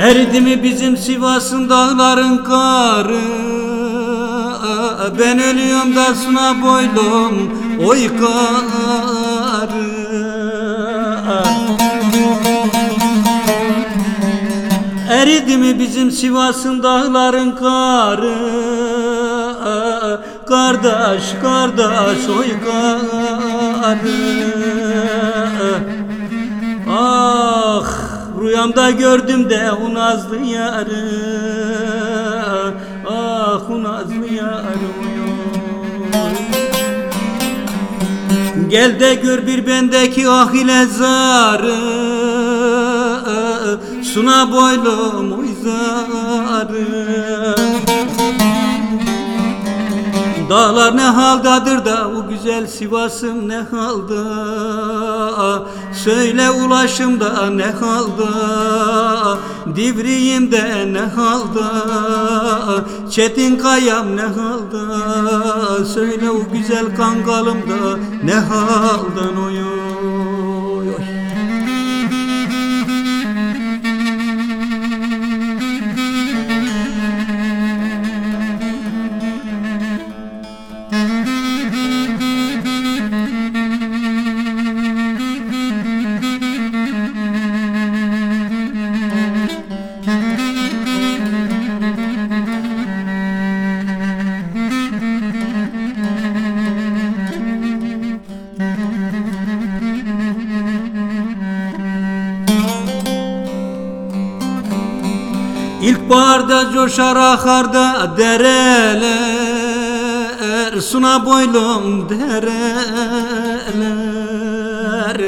Eridi mi bizim Sivas'ın dağların karı? Ben ölüyorum da suna boylum oy karı. Eridi mi bizim Sivas'ın dağların karı? Kardeş kardeş oy karı. Ah, rüyamda gördüm de o nazlı yarı. Ah, o nazlı yarı. Gel de gör bir bendeki ah ile zarı. Suna boylum oy zarı. Dağlar ne haldadır da o güzel Sivas'ım ne halda? Söyle ulaşımda ne halda? Divriğimde ne halda? Çetin kayam ne halda? Söyle o güzel kangalımda ne haldan oy oy oy. İlkbaharda coşar akar da dereler, suna boylum dereler.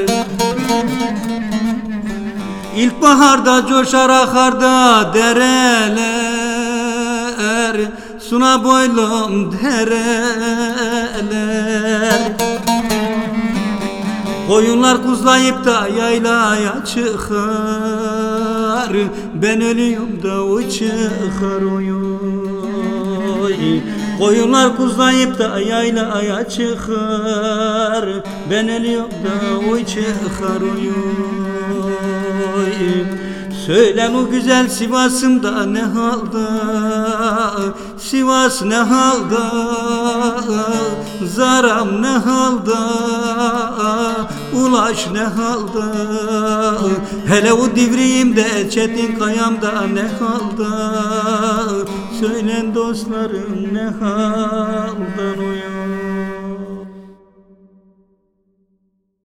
İlkbaharda coşar akar da dereler, suna boylum dereler. Koyunlar kuzlayıp da yaylaya çıkar. Ben ölüyorum da o çıkar oy oy. Koyunlar kuzlayıp da yaylaya çıkar. Ben ölüyorum da o çıkar oy oy. Söylen o güzel Sivas'ımda ne halda? Sivas ne halda? Zaram ne halda? Ulaş ne halda? Hele o divriğimde çetin kayamda ne halda? Söylen dostlarım ne halda?